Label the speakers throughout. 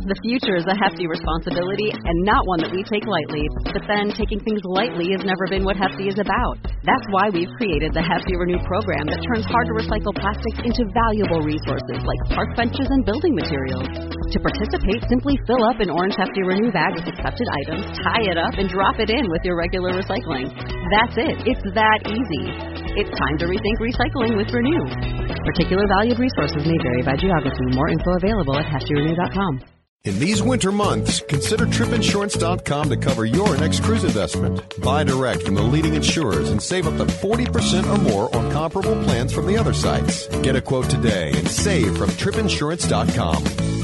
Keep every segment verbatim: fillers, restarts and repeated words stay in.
Speaker 1: The future is a hefty responsibility and not one that we take lightly. But then, taking things lightly has never been what Hefty is about. That's why we've created the Hefty Renew program that turns hard-to-recycle plastics into valuable resources like park benches and building materials. To participate, simply fill up an orange Hefty Renew bag with accepted items, tie it up, and drop it in with your regular recycling. That's it. It's that easy. It's time to rethink recycling with Renew. Particular valued resources may vary by geography. More info available at hefty renew dot com.
Speaker 2: In these winter months, consider trip insurance dot com to cover your next cruise investment. Buy direct from the leading insurers and save up to forty percent or more on comparable plans from the other sites. Get a quote today and save from trip insurance dot com.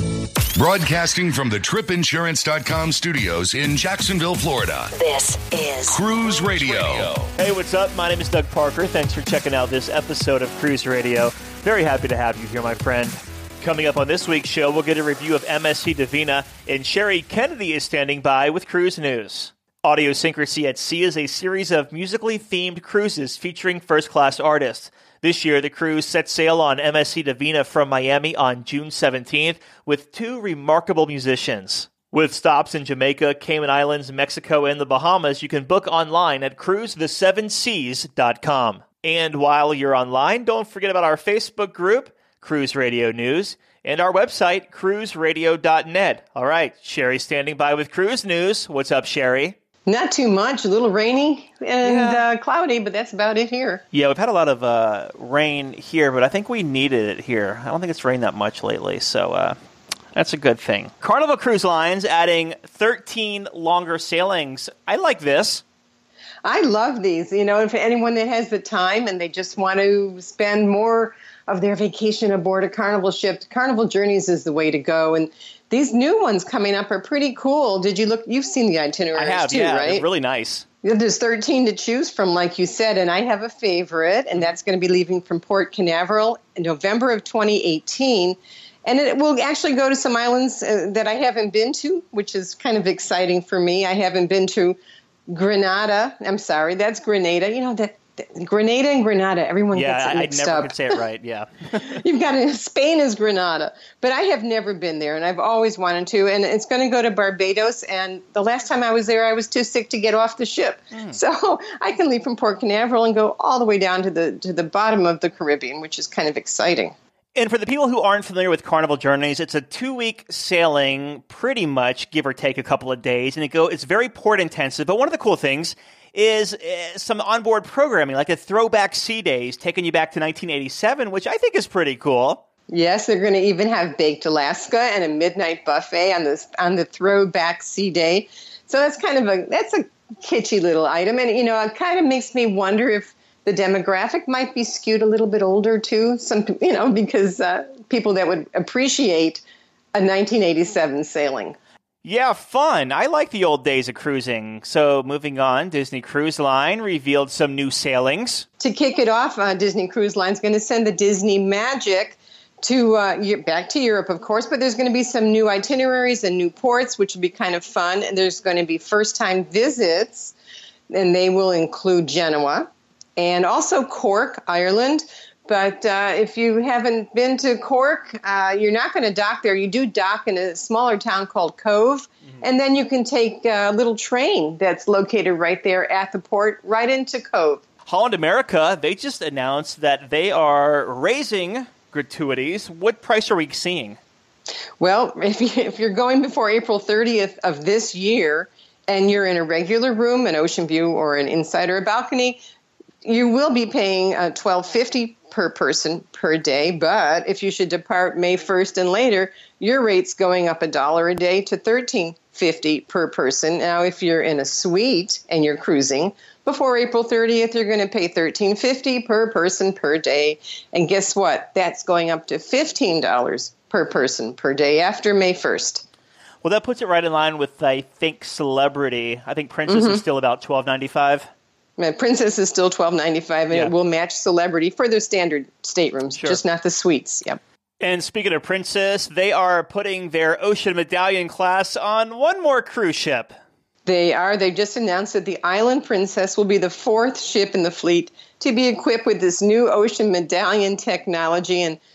Speaker 3: Broadcasting from the trip insurance dot com studios in Jacksonville, Florida.
Speaker 4: This is
Speaker 3: Cruise Radio.
Speaker 5: Hey, what's up? My name is Doug Parker. Thanks for checking out this episode of Cruise Radio. Very happy to have you here, my friend. Coming up on this week's show, we'll get a review of M S C Divina, and Sherry Kennedy is standing by with cruise news. Audiosyncrasy at Sea is a series of musically themed cruises featuring first-class artists. This year, the cruise set sail on M S C Divina from Miami on June seventeenth with two remarkable musicians. With stops in Jamaica, Cayman Islands, Mexico, and the Bahamas, you can book online at cruise the seven seas dot com. And while you're online, don't forget about our Facebook group, Cruise Radio News, and our website, cruise radio dot net. All right, Sherry's standing by with cruise news. What's up, Sherry?
Speaker 6: Not too much. A little rainy and
Speaker 5: Yeah.
Speaker 6: uh, cloudy, but that's about it here.
Speaker 5: Yeah, we've had a lot of uh, rain here, but I think we needed it here. I don't think it's rained that much lately, so uh, that's a good thing. Carnival Cruise Lines adding thirteen longer sailings. I like this.
Speaker 6: I love these. You know, for anyone that has the time and they just want to spend more of their vacation aboard a Carnival ship, Carnival Journeys is the way to go. And these new ones coming up are pretty cool. Did you look? You've seen the itineraries
Speaker 5: I have,
Speaker 6: too,
Speaker 5: yeah.
Speaker 6: right?
Speaker 5: They're really nice.
Speaker 6: Yeah, there's thirteen to choose from, like you said, and I have a favorite, and that's going to be leaving from Port Canaveral in November of twenty eighteen. And it will actually go to some islands uh, that I haven't been to, which is kind of exciting for me. I haven't been to Grenada. I'm sorry, that's Grenada. You know, that, that Grenada and Grenada, everyone
Speaker 5: Yeah,
Speaker 6: gets it
Speaker 5: I, I
Speaker 6: mixed
Speaker 5: never
Speaker 6: up.
Speaker 5: could say it right, yeah.
Speaker 6: You've got it, Spain is Grenada, but I have never been there, and I've always wanted to. And it's going to go to Barbados. And the last time I was there, I was too sick to get off the ship, mm. so I can leave from Port Canaveral and go all the way down to the to the bottom of the Caribbean, which is kind of exciting.
Speaker 5: And for the people who aren't familiar with Carnival Journeys, it's a two-week sailing, pretty much, give or take a couple of days, and it go. It's very port-intensive. But one of the cool things is uh, some onboard programming, like a throwback sea days, taking you back to nineteen eighty-seven, which I think is pretty cool.
Speaker 6: Yes, they're going to even have baked Alaska and a midnight buffet on the on the throwback sea day. So that's kind of a that's a kitschy little item, and you know, it kind of makes me wonder if the demographic might be skewed a little bit older too. Some you know because uh, people that would appreciate a nineteen eighty-seven sailing.
Speaker 5: Yeah, fun. I like the old days of cruising. So moving on, Disney Cruise Line revealed some new sailings.
Speaker 6: To kick it off, uh, Disney Cruise Line is going to send the Disney Magic to uh, back to Europe, of course, but there's going to be some new itineraries and new ports, which will be kind of fun. And there's going to be first-time visits, and they will include Genoa and also Cork, Ireland. But uh, if you haven't been to Cork, uh, you're not going to dock there. You do dock in a smaller town called Cove, mm-hmm. and then you can take a little train that's located right there at the port, right into Cove.
Speaker 5: Holland America, they just announced that they are raising gratuities. What price are we seeing?
Speaker 6: Well, if, you, if you're going before April thirtieth of this year, and you're in a regular room, an ocean view, or an inside or a balcony, you will be paying uh, twelve fifty per person per day, but if you should depart May first and later, your rate's going up a dollar a day to thirteen fifty per person. Now, if you're in a suite and you're cruising before April thirtieth, you're going to pay thirteen fifty per person per day. And guess what? That's going up to fifteen dollars per person per day after May first.
Speaker 5: Well, that puts it right in line with, I think, Celebrity. I think Princess mm-hmm. is still about twelve ninety-five.
Speaker 6: Princess is still twelve ninety-five, and
Speaker 5: yeah.
Speaker 6: it will match Celebrity for their standard staterooms,
Speaker 5: sure.
Speaker 6: just not the suites. Yep.
Speaker 5: And speaking of Princess, they are putting their Ocean Medallion class on one more cruise ship.
Speaker 6: They are. They just announced that the Island Princess will be the fourth ship in the fleet to be equipped with this new Ocean Medallion technology. And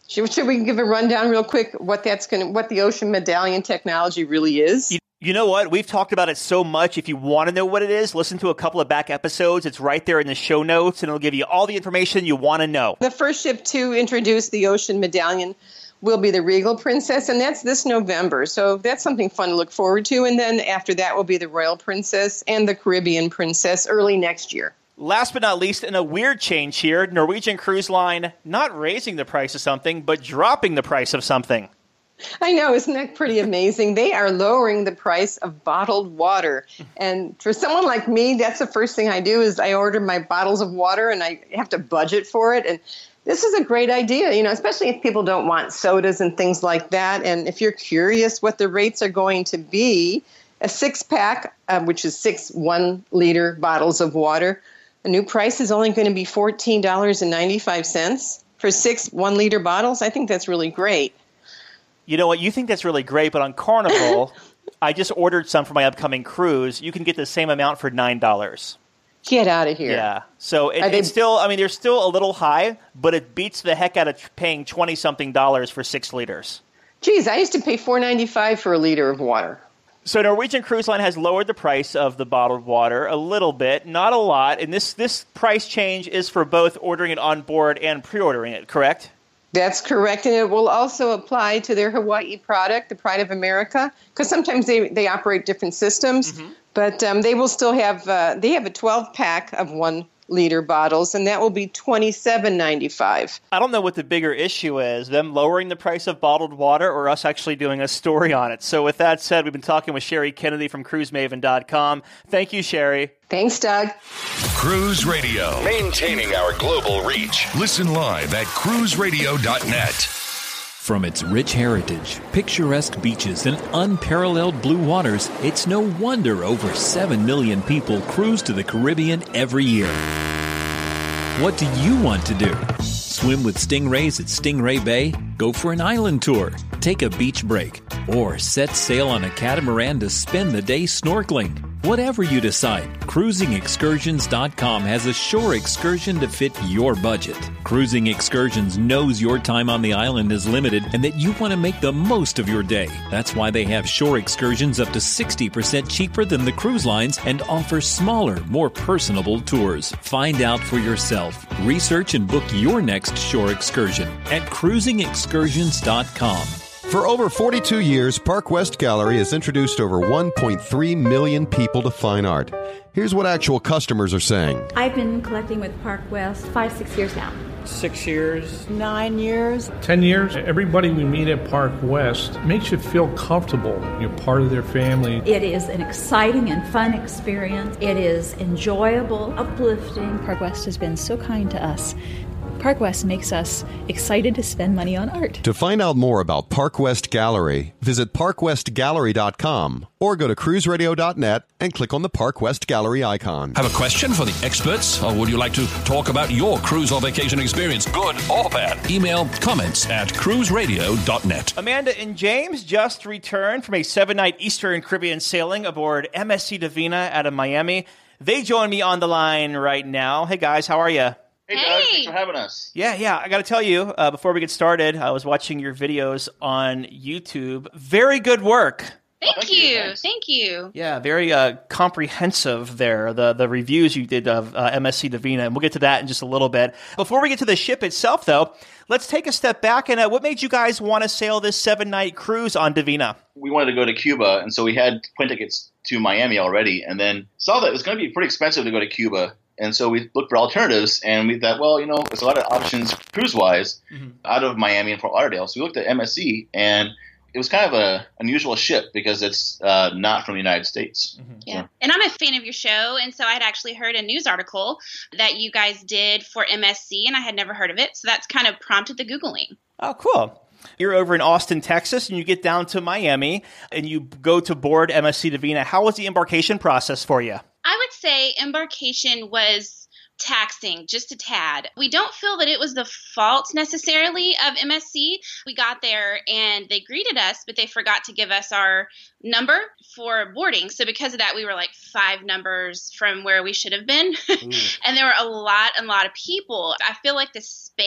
Speaker 6: Should, should we give a rundown real quick what that's going to, what the Ocean Medallion technology really is?
Speaker 5: You, you know what? We've talked about it so much. If you want to know what it is, listen to a couple of back episodes. It's right there in the show notes, and it'll give you all the information you want to know.
Speaker 6: The first ship to introduce the Ocean Medallion will be the Regal Princess, and that's this November. So that's something fun to look forward to. And then after that will be the Royal Princess and the Caribbean Princess early next year.
Speaker 5: Last but not least, in a weird change here, Norwegian Cruise Line not raising the price of something, but dropping the price of something.
Speaker 6: I know, isn't that pretty amazing? They are lowering the price of bottled water. And for someone like me, that's the first thing I do is I order my bottles of water and I have to budget for it. And this is a great idea, you know, especially if people don't want sodas and things like that. And if you're curious what the rates are going to be, a six-pack, uh, which is six one-liter bottles of water, a new price is only going to be fourteen dollars and ninety-five cents for six one-liter bottles. I think that's really great.
Speaker 5: You know what? You think that's really great, but on Carnival, I just ordered some for my upcoming cruise. You can get the same amount for nine dollars.
Speaker 6: Get out of here.
Speaker 5: Yeah. So it,
Speaker 6: they...
Speaker 5: it's still, I mean, they're still a little high, but it beats the heck out of paying twenty-something dollars for six liters.
Speaker 6: Geez, I used to pay four ninety-five for a liter of water.
Speaker 5: So Norwegian Cruise Line has lowered the price of the bottled water a little bit, not a lot. And this, this price change is for both ordering it on board and pre-ordering it, correct?
Speaker 6: That's correct. And it will also apply to their Hawaii product, the Pride of America, because sometimes they, they operate different systems. Mm-hmm. But um, they will still have, uh, they have a twelve-pack of one liter bottles, and that will be twenty-seven ninety-five.
Speaker 5: I don't know what the bigger issue is, them lowering the price of bottled water or us actually doing a story on it. So with that said, we've been talking with Sherry Kennedy from cruise maven dot com. Thank you, Sherry.
Speaker 6: Thanks, Doug.
Speaker 3: Cruise Radio, maintaining our global reach. Listen live at cruise radio dot net.
Speaker 4: From its rich heritage, picturesque beaches, and unparalleled blue waters, it's no wonder over seven million people cruise to the Caribbean every year. What do you want to do? Swim with stingrays at Stingray Bay? Go for an island tour? Take a beach break? Or set sail on a catamaran to spend the day snorkeling? Whatever you decide, cruising excursions dot com has a shore excursion to fit your budget. Cruising Excursions knows your time on the island is limited and that you want to make the most of your day. That's why they have shore excursions up to sixty percent cheaper than the cruise lines and offer smaller, more personable tours. Find out for yourself. Research and book your next shore excursion at cruising excursions dot com.
Speaker 2: For over forty-two years, Park West Gallery has introduced over one point three million people to fine art. Here's what actual customers are saying.
Speaker 7: I've been collecting with Park West five, six years now.
Speaker 8: Six years.
Speaker 9: Nine years.
Speaker 8: Ten years. Everybody we meet at Park West makes you feel comfortable. You're part of their family.
Speaker 7: It is an exciting and fun experience. It is enjoyable, uplifting.
Speaker 10: Park West has been so kind to us. Park West makes us excited to spend money on art.
Speaker 2: To find out more about Park West Gallery, visit park west gallery dot com or go to cruise radio dot net and click on the Park West Gallery icon.
Speaker 11: Have a question for the experts, or would you like to talk about your cruise or vacation experience, good or bad? Email comments at cruise radio dot net.
Speaker 5: Amanda and James just returned from a seven-night Eastern Caribbean sailing aboard M S C Divina out of Miami. They join me on the line right now. Hey, guys, how are you?
Speaker 12: Hey, Doug. Hey. Thanks for having us.
Speaker 5: Yeah, yeah. I got to tell you, uh, before we get started, I was watching your videos on YouTube. Very good work.
Speaker 13: Thank, oh, thank you. you. Thank you.
Speaker 5: Yeah, very uh, comprehensive there, the the reviews you did of uh, M S C Divina, and we'll get to that in just a little bit. Before we get to the ship itself, though, let's take a step back. And uh, what made you guys want to sail this seven-night cruise on Divina?
Speaker 12: We wanted to go to Cuba, and so we had plane tickets to Miami already, and then saw that it was going to be pretty expensive to go to Cuba. And so we looked for alternatives, and we thought, well, you know, there's a lot of options cruise-wise mm-hmm. out of Miami and Fort Lauderdale. So we looked at M S C, and it was kind of an unusual ship because it's uh, not from the United States.
Speaker 13: Mm-hmm. Yeah, so. And I'm a fan of your show, and so I had actually heard a news article that you guys did for M S C, and I had never heard of it. So that's kind of prompted the Googling.
Speaker 5: Oh, cool. You're over in Austin, Texas, and you get down to Miami, and you go to board M S C Divina. How was the embarkation process for you?
Speaker 13: I would say embarkation was taxing just a tad. We don't feel that it was the fault necessarily of M S C. We got there and they greeted us, but they forgot to give us our number for boarding. So because of that, we were like five numbers from where we should have been. And there were a lot, a lot of people. I feel like the space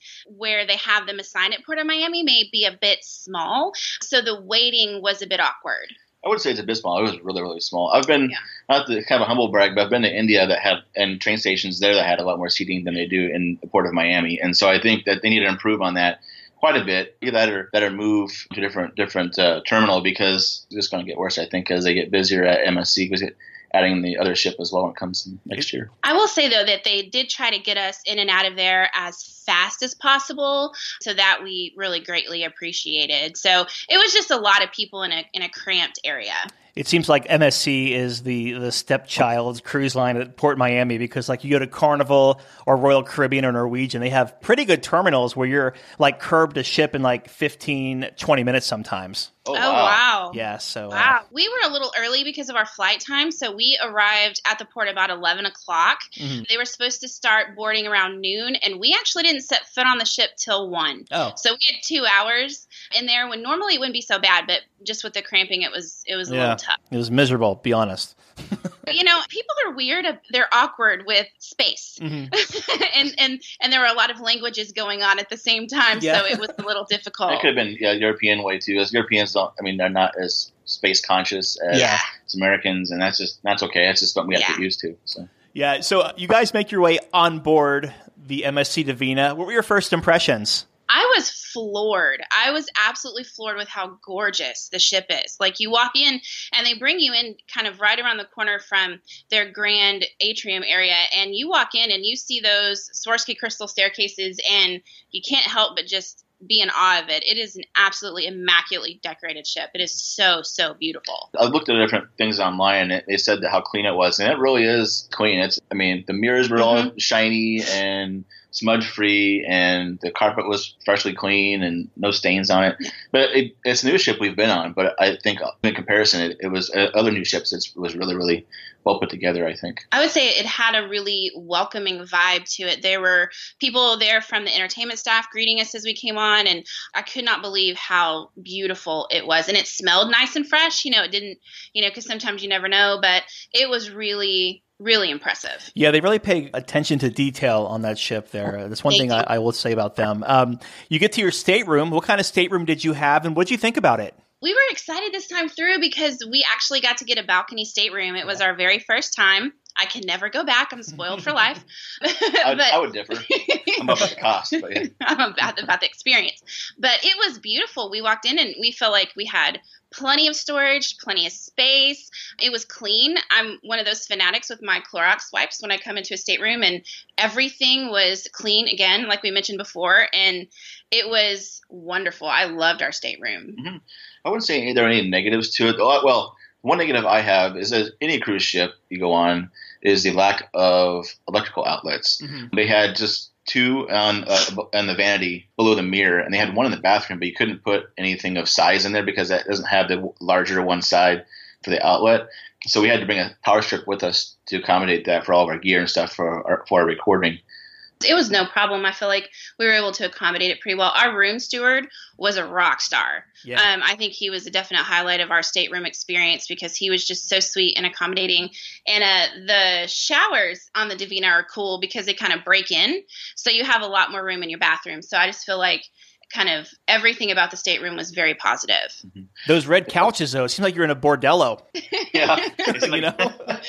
Speaker 13: where they have them assigned at Port of Miami may be a bit small. So the waiting was a bit awkward.
Speaker 12: I would say it's a bit small. It was really, really small. I've been, yeah. not to kind of a humble brag, but I've been to India that had, and train stations there that had a lot more seating than they do in the Port of Miami. And so I think that they need to improve on that quite a bit. Either that or, that or move to a different, different uh, terminal, because it's just going to get worse, I think, as they get busier at M S C, because it, adding the other ship as well when it comes in next year.
Speaker 13: I will say, though, that they did try to get us in and out of there as fast as possible, so that we really greatly appreciated. So it was just a lot of people in a in a cramped area.
Speaker 5: It seems like M S C is the, the stepchild cruise line at Port Miami, because like you go to Carnival or Royal Caribbean or Norwegian, they have pretty good terminals where you're like curbed a ship in like fifteen, twenty minutes sometimes.
Speaker 13: Oh, oh wow. wow.
Speaker 5: Yeah, so.
Speaker 13: Wow.
Speaker 5: Uh,
Speaker 13: we were a little early because of our flight time, so we arrived at the port about eleven o'clock. Mm-hmm. They were supposed to start boarding around noon, and we actually didn't set foot on the ship till one.
Speaker 5: Oh.
Speaker 13: So we had two hours in there, when normally it wouldn't be so bad, but just with the cramping, it was it was a
Speaker 5: yeah,
Speaker 13: little tough.
Speaker 5: It was miserable, be honest.
Speaker 13: You know, people are weird. They're awkward with space. Mm-hmm. and, and and there were a lot of languages going on at the same time, yeah. So it was a little difficult.
Speaker 12: It could have been yeah, European way, too. As Europeans don't, I mean, they're not as space conscious as,
Speaker 5: yeah.
Speaker 12: as Americans, and that's just, that's okay. That's just something we have
Speaker 13: yeah.
Speaker 12: to get used to. So.
Speaker 5: Yeah, so you guys make your way on board the M S C Divina. What were your first impressions?
Speaker 13: I was floored. I was absolutely floored with how gorgeous the ship is. Like, you walk in and they bring you in kind of right around the corner from their grand atrium area, and you walk in and you see those Swarovski crystal staircases, and you can't help but just be in awe of it. It is an absolutely immaculately decorated ship. It is so, so beautiful.
Speaker 12: I looked at different things online, and they said that how clean it was, and it really is clean. It's, I mean, the mirrors were mm-hmm. all shiny and smudge free, and the carpet was freshly clean and no stains on it. But it, it's a new ship we've been on, but I think in comparison, it, it was uh, other new ships. It was really, really well put together, I think.
Speaker 13: I would say it had a really welcoming vibe to it. There were people there from the entertainment staff greeting us as we came on, and I could not believe how beautiful it was. And it smelled nice and fresh. You know, it didn't, you know, because sometimes you never know, but it was really really impressive.
Speaker 5: Yeah, they really pay attention to detail on that ship there. That's one they thing I, I will say about them. Um, you get to your stateroom. What kind of stateroom did you have, and what did you think about it?
Speaker 13: We were excited this time through because we actually got to get a balcony stateroom. It was our very first time. I can never go back. I'm spoiled for life.
Speaker 12: I, would,
Speaker 13: but,
Speaker 12: I would differ. I'm about the cost. But yeah.
Speaker 13: I'm about, about the experience. But it was beautiful. We walked in and we felt like we had plenty of storage, plenty of space. It was clean. I'm one of those fanatics with my Clorox wipes when I come into a stateroom, and everything was clean again, like we mentioned before. And it was wonderful. I loved our stateroom.
Speaker 12: Mm-hmm. I wouldn't say there are any negatives to it. Well, one negative I have is that any cruise ship you go on is the lack of electrical outlets. Mm-hmm. They had just two on uh, on the vanity below the mirror, and they had one in the bathroom, but you couldn't put anything of size in there because that doesn't have the larger one side for the outlet. So we had to bring a power strip with us to accommodate that for all of our gear and stuff for our, for our recording.
Speaker 13: It was no problem. I feel like we were able to accommodate it pretty well. Our room steward was a rock star. Yeah. Um, I think he was a definite highlight of our stateroom experience because he was just so sweet and accommodating. And uh, the showers on the Divina are cool because they kind of break in. So you have a lot more room in your bathroom. So I just feel like kind of everything about the stateroom was very positive.
Speaker 5: Mm-hmm. Those red couches, though, it seems like you're in a bordello.
Speaker 12: Yeah.
Speaker 5: You know?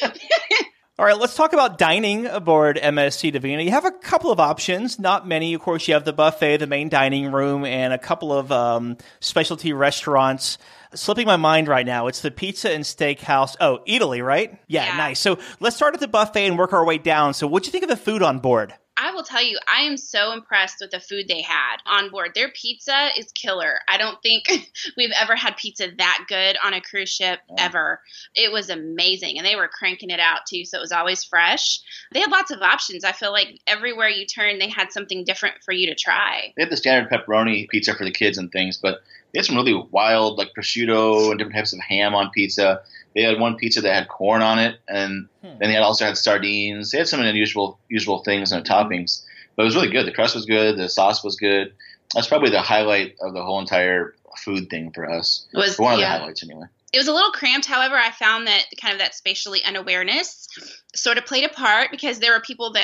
Speaker 5: All right, let's talk about dining aboard M S C Divina. You have a couple of options, not many. Of course, you have the buffet, the main dining room, and a couple of um, specialty restaurants. Slipping my mind right now, it's the Pizza and Steakhouse. Oh, Italy, right? Yeah, yeah, nice. So let's start at the buffet and work our way down. So what'd you think of the food on board?
Speaker 13: I will tell you, I am so impressed with the food they had on board. Their pizza is killer. I don't think we've ever had pizza that good on a cruise ship ever. It was amazing, and they were cranking it out too, so it was always fresh. They had lots of options. I feel like everywhere you turn, they had something different for you to try.
Speaker 12: They had the standard pepperoni pizza for the kids and things, but they had some really wild, like prosciutto and different types of ham on pizza. They had one pizza that had corn on it, and hmm. then they had also had sardines. They had some unusual usual things in the toppings, but it was really good. The crust was good. The sauce was good. That's probably the highlight of the whole entire food thing for us.
Speaker 13: It was
Speaker 12: one of
Speaker 13: yeah.
Speaker 12: the highlights, anyway.
Speaker 13: It was a little cramped. However, I found that kind of that spatially unawareness sort of played a part because there were people that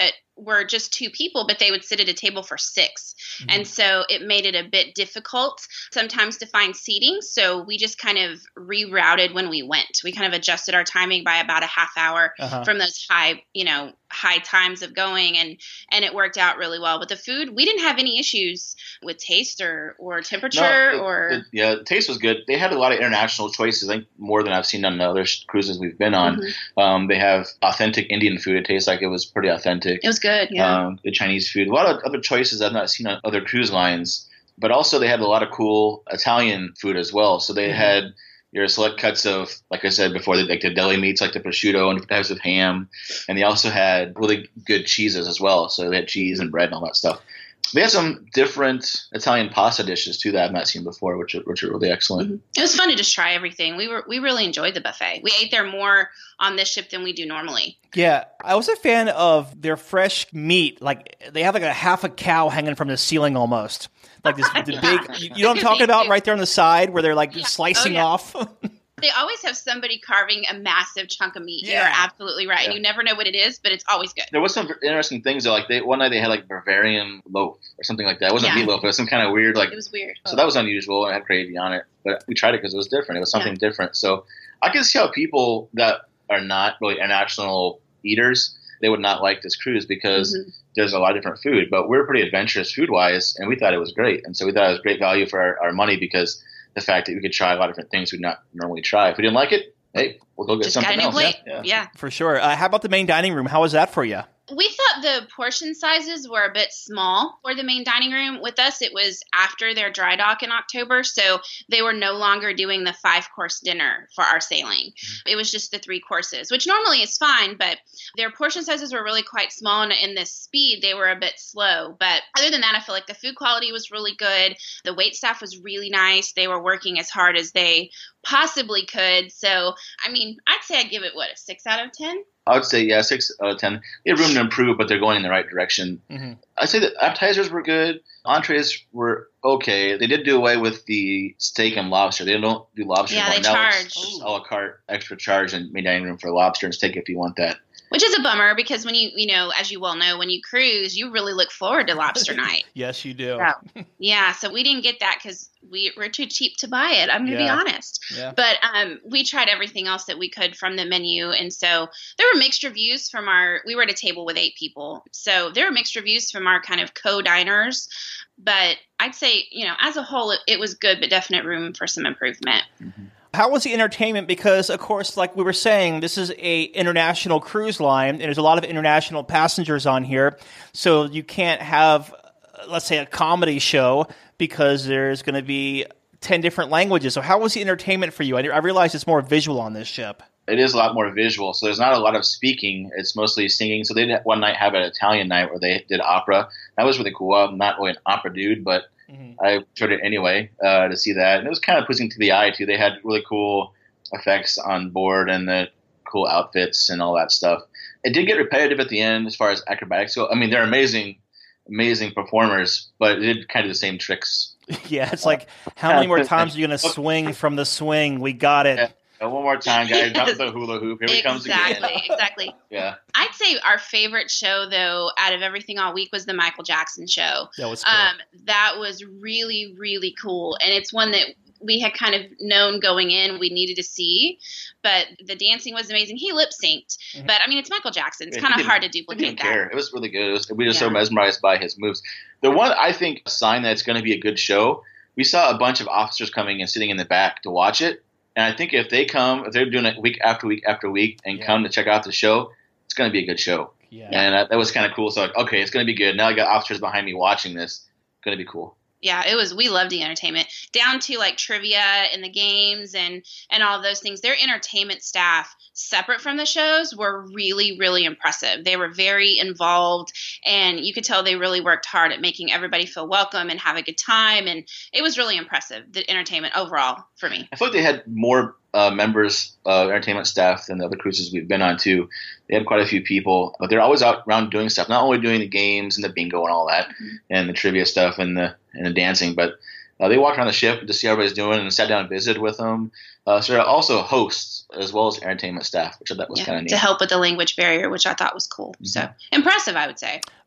Speaker 13: were just two people, but they would sit at a table for six. Mm-hmm. And so it made it a bit difficult sometimes to find seating. So we just kind of rerouted when we went. We kind of adjusted our timing by about a half hour uh-huh. from those high, you know, high times of going, and and it worked out really well. But the food, we didn't have any issues with taste or, or temperature.
Speaker 12: No, it,
Speaker 13: or
Speaker 12: it, yeah, the taste was good. They had a lot of international choices, I think more than I've seen on the other cruises we've been on. Mm-hmm. Um, they have authentic Indian food. It tastes like it was pretty authentic.
Speaker 13: It was good, yeah.
Speaker 12: Um, the Chinese food. A lot of other choices I've not seen on other cruise lines. But also they had a lot of cool Italian food as well. So they mm-hmm. had your select cuts of, like I said before, like the deli meats, like the prosciutto and different types of ham. And they also had really good cheeses as well. So they had cheese and bread and all that stuff. They had some different Italian pasta dishes too that I've not seen before, which are, which are really excellent.
Speaker 13: Mm-hmm. It was fun to just try everything. We were we really enjoyed the buffet. We ate there more on this ship than we do normally.
Speaker 5: Yeah, I was a fan of their fresh meat. Like they have like a half a cow hanging from the ceiling almost. Like this the
Speaker 13: yeah.
Speaker 5: big, you know what I'm talking about, right there on the side where they're like yeah. slicing oh, yeah. off.
Speaker 13: They always have somebody carving a massive chunk of meat.
Speaker 5: Yeah.
Speaker 13: You're absolutely right. Yeah. And you never know what it is, but it's always good.
Speaker 12: There was some interesting things though. Like they, one night they had like Bavarian loaf or something like that. It wasn't yeah. meatloaf, but it was some kind of weird like.
Speaker 13: It was weird.
Speaker 12: So that was unusual. I had gravy on it, but we tried it because it was different. It was something yeah. different. So I can see how people that are not really international eaters, they would not like this cruise because mm-hmm. there's a lot of different food. But we're pretty adventurous food wise, and we thought it was great. And so we thought it was great value for our, our money because the fact that we could try a lot of different things we'd not normally try. If we didn't like it, hey, we'll go get
Speaker 13: Just
Speaker 12: something
Speaker 13: got a new
Speaker 12: else.
Speaker 13: plate. Yeah. yeah,
Speaker 5: for sure. Uh, how about the main dining room? How was that for you?
Speaker 13: We thought the portion sizes were a bit small for the main dining room. With us, it was after their dry dock in October, so they were no longer doing the five-course dinner for our sailing. Mm-hmm. It was just the three courses, which normally is fine, but their portion sizes were really quite small, and in this speed, they were a bit slow. But other than that, I feel like the food quality was really good. The wait staff was really nice. They were working as hard as they possibly could. So, I mean, I'd say I'd give it, what, a six out of ten?
Speaker 12: I would say, yeah, six out of ten. They have room to improve, but they're going in the right direction. Mm-hmm. I'd say the appetizers were good. Entrees were okay. They did do away with the steak and lobster. They don't do lobster
Speaker 13: yeah,
Speaker 12: anymore.
Speaker 13: They
Speaker 12: now
Speaker 13: charge.
Speaker 12: It's a la carte, extra charge in main dining room for lobster and steak if you want that.
Speaker 13: Which is a bummer because when you, you know, as you well know, when you cruise, you really look forward to lobster night.
Speaker 5: Yes, you do.
Speaker 13: So, yeah, so we didn't get that because we were too cheap to buy it. I'm going to
Speaker 5: yeah.
Speaker 13: be honest.
Speaker 5: Yeah.
Speaker 13: But um, we tried everything else that we could from the menu. And so there were mixed reviews from our – we were at a table with eight people. So there were mixed reviews from our kind of co-diners. But I'd say, you know, as a whole, it, it was good, but definite room for some improvement.
Speaker 5: Mm-hmm. How was the entertainment? Because, of course, like we were saying, this is a international cruise line, and there's a lot of international passengers on here. So you can't have, let's say, a comedy show because there's going to be ten different languages. So how was the entertainment for you? I, I realize it's more visual on this ship.
Speaker 12: It is a lot more visual. So there's not a lot of speaking. It's mostly singing. So they did one night have an Italian night where they did opera. That was really cool. I'm not really an opera dude, but mm-hmm. I enjoyed it anyway uh, to see that. And it was kind of pleasing to the eye, too. They had really cool effects on board and the cool outfits and all that stuff. It did get repetitive at the end as far as acrobatics go. I mean, they're amazing, amazing performers, but it did kind of the same tricks.
Speaker 5: Yeah, it's like, how many more times are you going to swing from the swing? We got it.
Speaker 12: Yeah. One more time, guys. Jump the hula hoop. Here
Speaker 13: exactly,
Speaker 12: it comes again.
Speaker 13: Exactly, exactly.
Speaker 12: Yeah.
Speaker 13: I'd say our favorite show, though, out of everything all week was the Michael Jackson show.
Speaker 5: That was cool.
Speaker 13: Um, that was really, really cool. And it's one that we had kind of known going in we needed to see. But the dancing was amazing. He lip synced. Mm-hmm. But, I mean, it's Michael Jackson. It's yeah, kind of hard to duplicate
Speaker 12: he didn't
Speaker 13: that.
Speaker 12: Care. It was really good. It was, we were just
Speaker 13: yeah.
Speaker 12: so mesmerized by his moves. The one, I think, sign that it's going to be a good show, we saw a bunch of officers coming and sitting in the back to watch it. And I think if they come, if they're doing it week after week after week and yeah. come to check out the show, it's going to be a good show.
Speaker 5: Yeah.
Speaker 12: And that, that was kind of cool. So, like, okay, it's going to be good. Now I got officers behind me watching this. It's going to be cool.
Speaker 13: Yeah, it was. We loved the entertainment down to like trivia and the games and and all of those things. Their entertainment staff, separate from the shows, were really, really impressive. They were very involved, and you could tell they really worked hard at making everybody feel welcome and have a good time. And it was really impressive, the entertainment overall for me.
Speaker 12: I feel like they had more uh, members of entertainment staff than the other cruises we've been on too. They had quite a few people, but they're always out around doing stuff. Not only doing the games and the bingo and all that, mm-hmm. and the trivia stuff and the and the dancing, but uh, they walked around the ship to see how everybody's doing and sat down and visited with them. Uh, so they're also hosts as well as entertainment staff, which I thought was
Speaker 13: yeah,
Speaker 12: kind of neat.
Speaker 13: To help with the language barrier, which I thought was cool. Mm-hmm. So impressive, I would say.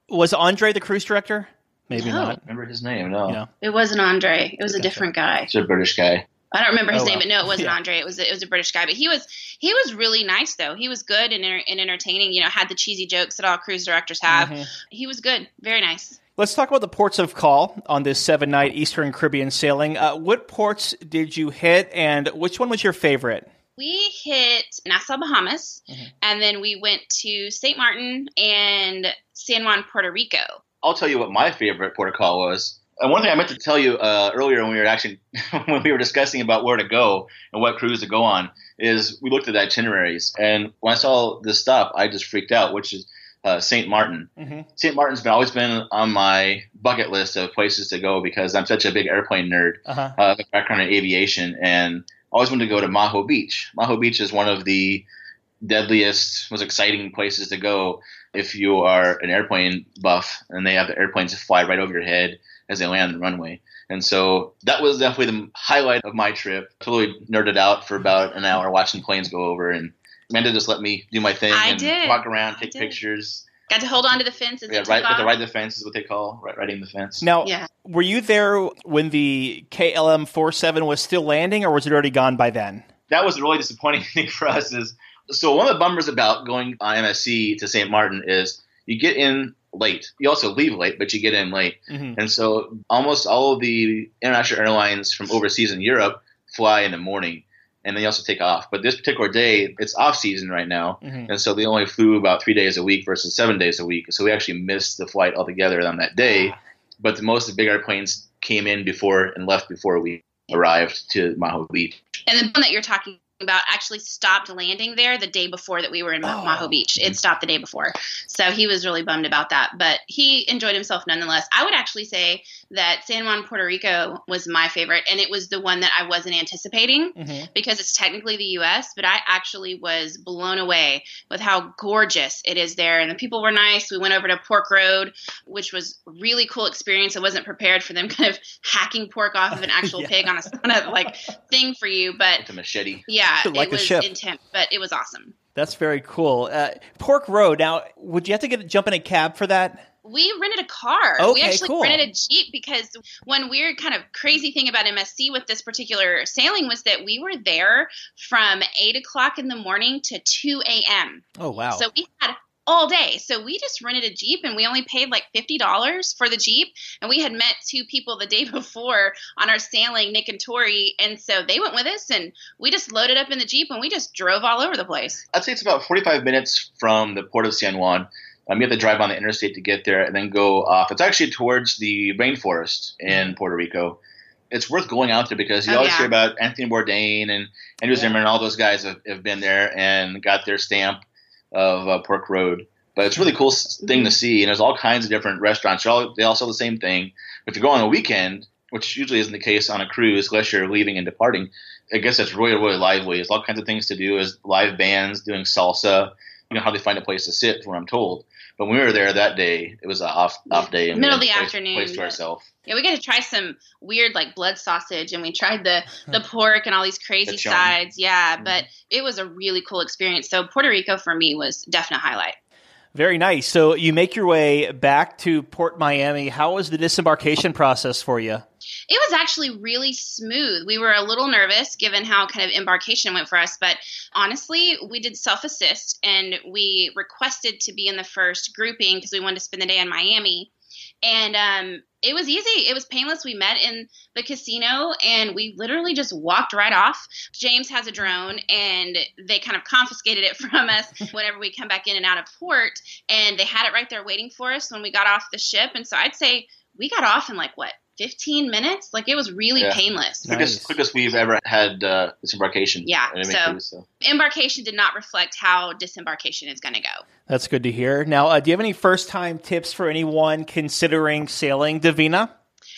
Speaker 5: Was Andre the cruise director? Maybe
Speaker 13: No.
Speaker 5: not.
Speaker 12: Remember his name? No.
Speaker 5: No.
Speaker 13: It wasn't Andre. It was a different guy.
Speaker 12: It's a British guy.
Speaker 13: I don't remember his
Speaker 5: Oh,
Speaker 13: name,
Speaker 5: well.
Speaker 13: but no, it wasn't
Speaker 5: Yeah.
Speaker 13: Andre. It was it was a British guy, but he was he was really nice though. He was good and, enter- and entertaining. You know, had the cheesy jokes that all cruise directors have.
Speaker 5: Mhm.
Speaker 13: He was good, very nice.
Speaker 5: Let's talk about the ports of call on this seven-night Eastern Caribbean sailing. Uh, what ports did you hit, and which one was your favorite?
Speaker 13: We hit Nassau, Bahamas, and then we went to Saint Martin and San Juan, Puerto Rico.
Speaker 12: I'll tell you what my favorite port of call was. And one thing I meant to tell you uh, earlier when we were actually when we were discussing about where to go and what cruise to go on is we looked at the itineraries, and when I saw this stop, I just freaked out, which is uh, Saint Martin.
Speaker 5: Mm-hmm.
Speaker 12: Saint Martin's been always been on my bucket list of places to go because I'm such a big airplane nerd,
Speaker 5: Uh-huh.
Speaker 12: uh, background in aviation, and I always wanted to go to Maho Beach. Maho Beach is one of the deadliest, most exciting places to go if you are an airplane buff, and they have the airplanes that fly right over your head as they land on the runway. And so that was definitely the highlight of my trip. Totally nerded out for about an hour watching planes go over, and Amanda just let me do my thing
Speaker 13: I
Speaker 12: and
Speaker 13: did.
Speaker 12: walk around, take
Speaker 13: did.
Speaker 12: pictures.
Speaker 13: Got to hold on to the fence as
Speaker 12: Yeah,
Speaker 13: it
Speaker 12: right,
Speaker 13: took
Speaker 12: with the
Speaker 13: off.
Speaker 12: ride the fence is what they call right, riding the fence.
Speaker 5: Now,
Speaker 13: Yeah.
Speaker 5: were you there when the K L M forty-seven was still landing, or was it already gone by then?
Speaker 12: That was a really disappointing thing for us. Is so one of the bummers about going on M S C to Saint Martin is you get in late. You also leave late, but you get in late.
Speaker 5: Mm-hmm.
Speaker 12: And so almost all of the international airlines from overseas in Europe fly in the morning, and they also take off. But this particular day, it's off season right now,
Speaker 5: Mhm.
Speaker 12: and so they only flew about three days a week versus seven days a week. So we actually missed the flight altogether on that day. But the most of the big airplanes came in before and left before we arrived to Maho Beach.
Speaker 13: And the one that you're talking about actually stopped landing there the day before that we were in Ma-
Speaker 5: Oh.
Speaker 13: Maho Beach. It stopped the day before. So he was really bummed about that, but he enjoyed himself nonetheless. I would actually say that San Juan, Puerto Rico was my favorite, and it was the one that I wasn't anticipating
Speaker 5: Mhm.
Speaker 13: because it's technically the U S, but I actually was blown away with how gorgeous it is there. And the people were nice. We went over to Pork Road, which was a really cool experience. I wasn't prepared for them kind of hacking pork off of an actual
Speaker 5: Yeah.
Speaker 13: pig on a, on a like thing for you, but
Speaker 12: With a machete.
Speaker 13: yeah,
Speaker 5: Like
Speaker 13: it
Speaker 5: a
Speaker 13: was
Speaker 5: ship.
Speaker 13: intense, but it was awesome.
Speaker 5: That's very cool. Uh, Pork Road. Now, would you have to get jump in a cab for that?
Speaker 13: We rented a car.
Speaker 5: Okay,
Speaker 13: we actually
Speaker 5: cool.
Speaker 13: rented a Jeep because one weird kind of crazy thing about M S C with this particular sailing was that we were there from eight o'clock in the morning to two a.m.
Speaker 5: Oh, wow.
Speaker 13: So we had all day. So we just rented a Jeep, and we only paid like fifty dollars for the Jeep. And we had met two people the day before on our sailing, Nick and Tori. And so they went with us, and we just loaded up in the Jeep, and we just drove all over the place.
Speaker 12: I'd say it's about forty-five minutes from the port of San Juan. Um, you have to drive on the interstate to get there and then go off. It's actually towards the rainforest in Puerto Rico. It's worth going out there because you
Speaker 13: Oh,
Speaker 12: always
Speaker 13: yeah.
Speaker 12: hear about Anthony Bourdain and Andrew Zimmern and all those guys have, have been there and got their stamp of uh, Pork Road. But it's a really cool s- thing to see, and there's all kinds of different restaurants. They're all, they all sell the same thing. If you go on a weekend, which usually isn't the case on a cruise unless you're leaving and departing, I guess it's really, really lively. There's all kinds of things to do. There's live bands doing salsa. You know how they find a place to sit, is what I'm told. But when we were there that day, it was an off off day. And
Speaker 13: Middle
Speaker 12: we
Speaker 13: of
Speaker 12: had
Speaker 13: the
Speaker 12: a place,
Speaker 13: afternoon,
Speaker 12: place to
Speaker 13: but-
Speaker 12: ourselves.
Speaker 13: Yeah, we got to try some weird like blood sausage, and we tried the the pork and all these crazy
Speaker 12: The chum.
Speaker 13: sides. Yeah, but it was a really cool experience. So Puerto Rico for me was definite highlight.
Speaker 5: Very nice. So you make your way back to Port Miami. How was the disembarkation process for you?
Speaker 13: It was actually really smooth. We were a little nervous given how kind of embarkation went for us, but honestly, we did self-assist and we requested to be in the first grouping because we wanted to spend the day in Miami. And um, it was easy. It was painless. We met in the casino and we literally just walked right off. James has a drone and they kind of confiscated it from us whenever we come back in and out of port. And they had it right there waiting for us when we got off the ship. And so I'd say we got off in like, what, fifteen minutes? Like it was really
Speaker 12: Yeah.
Speaker 13: painless.
Speaker 12: Quickest, quickest we've ever had uh, disembarkation.
Speaker 13: Yeah,
Speaker 12: in any
Speaker 13: so-
Speaker 12: cruise, so.
Speaker 13: Embarkation did not reflect how disembarkation is going to go.
Speaker 5: That's good to hear. Now, uh, do you have any first-time tips for anyone considering sailing Divina?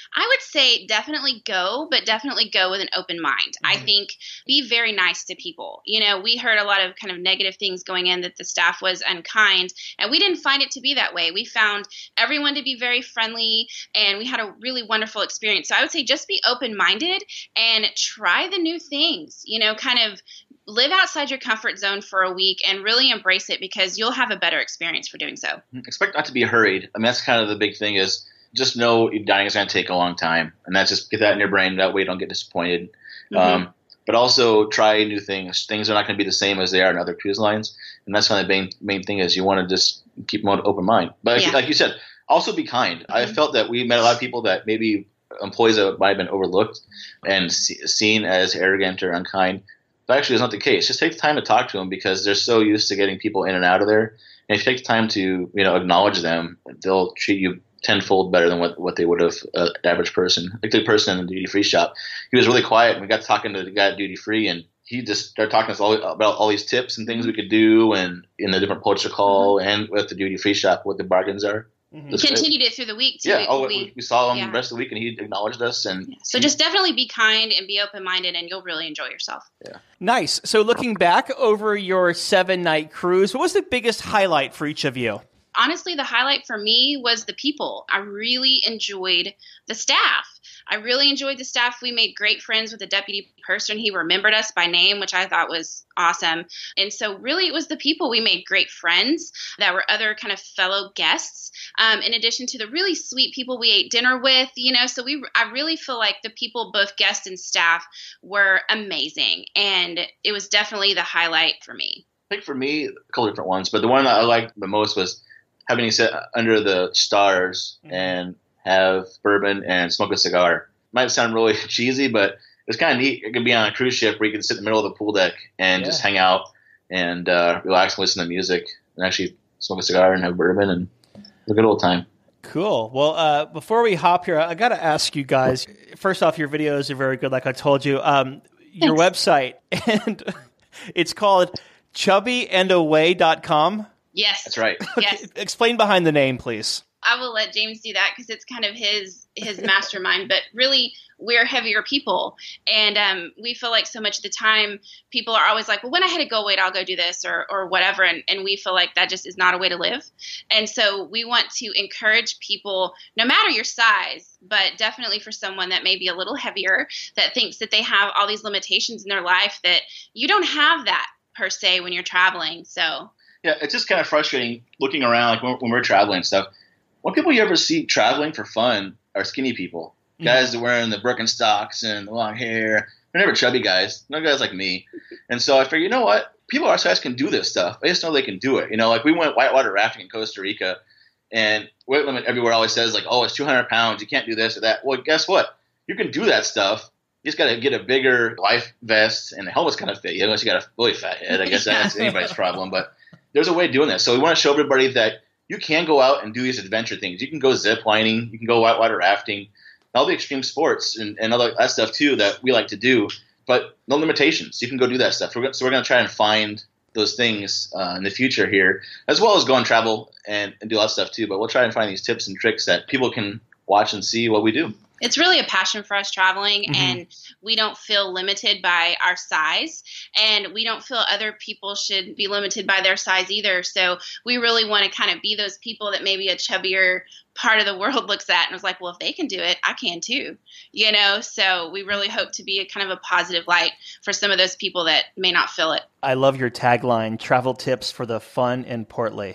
Speaker 13: I would say definitely go, but definitely go with an open mind. Mm-hmm. I think be very nice to people. You know, we heard a lot of kind of negative things going in, that the staff was unkind, and we didn't find it to be that way. We found everyone to be very friendly, and we had a really wonderful experience. So I would say just be open-minded and try the new things, you know, kind of live outside your comfort zone for a week and really embrace it, because you'll have a better experience for doing so.
Speaker 12: Expect not to be hurried. I mean, that's kind of the big thing, is just know dining is going to take a long time. And that's just get that in your brain. That way you don't get disappointed. Mm-hmm. Um, but also try new things. Things are not going to be the same as they are in other cruise lines. And that's kind of the main, main thing, is you want to just keep an open mind. But yeah. like you said, also be kind. Mm-hmm. I felt that we met a lot of people that maybe employees that might have been overlooked and see, seen as arrogant or unkind. But actually, it's not the case. Just take the time to talk to them, because they're so used to getting people in and out of there. And if you take the time to, you know, acknowledge them, they'll treat you tenfold better than what, what they would have uh, an average person. Like the person in the duty-free shop, he was really quiet. And we got talking to the guy at duty-free, and he just started talking to us all about all these tips and things we could do, and in the different ports to call, mm-hmm. and with the duty-free shop, what the bargains are.
Speaker 13: Mm-hmm. Continued it through the week too.
Speaker 12: Yeah, oh,
Speaker 13: we,
Speaker 12: we saw him
Speaker 13: yeah.
Speaker 12: the rest of the week, and he acknowledged us. And
Speaker 13: yeah. So just definitely be kind and be open-minded, and you'll really enjoy yourself.
Speaker 12: Yeah.
Speaker 5: Nice. So looking back over your seven-night cruise, what was the biggest highlight for each of you?
Speaker 13: Honestly, the highlight for me was the people. I really enjoyed the staff. I really enjoyed the staff. We made great friends with the deputy purser. He remembered us by name, which I thought was awesome. And so really it was the people. We made great friends that were other kind of fellow guests, um, in addition to the really sweet people we ate dinner with, you know. So we, I really feel like the people, both guests and staff, were amazing. And it was definitely the highlight for me.
Speaker 12: I think for me, a couple different ones, but the one that I liked the most was having to sit under the stars mm-hmm. and have bourbon and smoke a cigar. Might sound really cheesy, but it's kind of neat. It can be on a cruise ship where you can sit in the middle of the pool deck and yeah. just hang out and uh, relax and listen to music and actually smoke a cigar and have bourbon, and have a good old time.
Speaker 5: Cool. Well, uh, before we hop here, I got to ask you guys, first off, your videos are very good, like I told you. Um, your website, and it's called chubby and away dot com.
Speaker 13: Yes.
Speaker 12: That's right.
Speaker 13: Yes.
Speaker 5: Explain behind the name, please.
Speaker 13: I will let James do that, because it's kind of his his mastermind. But really, we're heavier people, and um, we feel like so much of the time people are always like, well, when I hit a go weight, I'll go do this or or whatever, and, and we feel like that just is not a way to live. And so we want to encourage people, no matter your size, but definitely for someone that may be a little heavier, that thinks that they have all these limitations in their life, that you don't have that per se when you're traveling. So
Speaker 12: yeah, it's just kind of frustrating looking around, like when, when we're traveling and stuff. What people you ever see traveling for fun are skinny people. Guys that are wearing the Birkenstocks and the long hair. They're never chubby guys. No guys like me. And so I figured, you know what? People our size can do this stuff. They just know they can do it. You know, like we went whitewater rafting in Costa Rica, and weight limit everywhere always says, like, oh, it's two hundred pounds. You can't do this or that. Well, guess what? You can do that stuff. You just got to get a bigger life vest, and the helmet's kind of fit you, unless you got a really fat head. I guess that's anybody's problem. But there's a way of doing this. So we want to show everybody that you can go out and do these adventure things. You can go zip lining. You can go whitewater rafting. All the extreme sports and, and all that stuff, too, that we like to do. But no limitations. You can go do that stuff. We're, so we're going to try and find those things uh, in the future here, as well as go and travel and, and do all that stuff, too. But we'll try and find these tips and tricks that people can watch and see what we do.
Speaker 13: It's really a passion for us traveling,
Speaker 12: Mm-hmm.
Speaker 13: and we don't feel limited by our size, and we don't feel other people should be limited by their size either. So we really want to kind of be those people that maybe a chubbier part of the world looks at and was like, well, if they can do it, I can too, you know? So we really hope to be a kind of a positive light for some of those people that may not feel it.
Speaker 5: I love your tagline, travel tips for the fun and portly.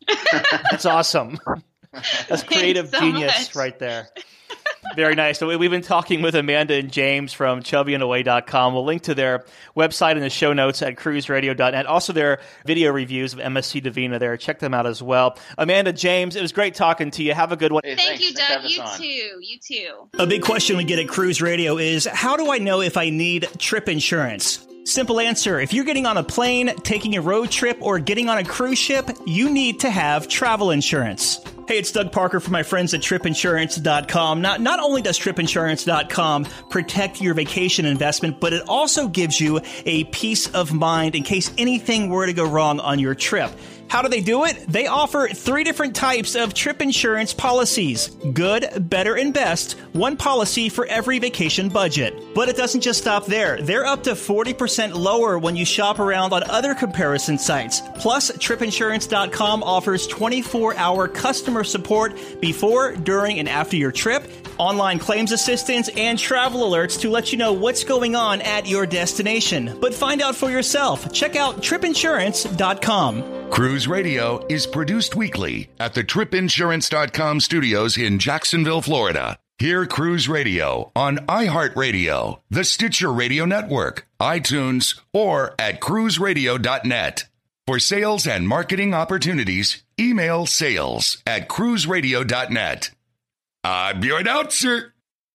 Speaker 5: That's awesome. That's creative
Speaker 13: so
Speaker 5: genius
Speaker 13: much.
Speaker 5: right there. Very nice. So we've been talking with Amanda and James from chubby and away dot com. We'll link to their website in the show notes at cruise radio dot net. Also, their video reviews of M S C Divina there. Check them out as well. Amanda, James, it was great talking to you. Have a good one.
Speaker 12: Hey,
Speaker 13: Thank
Speaker 12: thanks.
Speaker 13: you,
Speaker 12: Thanks for
Speaker 13: Doug.
Speaker 12: having
Speaker 13: You
Speaker 12: us on.
Speaker 13: too. You too.
Speaker 9: A big question we get at Cruise Radio is, how do I know if I need trip insurance? Simple answer. If you're getting on a plane, taking a road trip, or getting on a cruise ship, you need to have travel insurance. Hey, it's Doug Parker from my friends at trip insurance dot com. Not, not only does trip insurance dot com protect your vacation investment, but it also gives you a peace of mind in case anything were to go wrong on your trip. How do they do it? They offer three different types of trip insurance policies. Good, better, and best. One policy for every vacation budget. But it doesn't just stop there. They're up to forty percent lower when you shop around on other comparison sites. Plus, trip insurance dot com offers twenty-four hour customer support before, during, and after your trip, online claims assistance, and travel alerts to let you know what's going on at your destination. But find out for yourself. Check out trip insurance dot com.
Speaker 3: Cruise Radio is produced weekly at the trip insurance dot com studios in Jacksonville, Florida. Hear Cruise Radio on iHeartRadio, the Stitcher Radio Network, iTunes, or at cruise radio dot net. For sales and marketing opportunities, email sales at cruise radio dot net. I'm your announcer,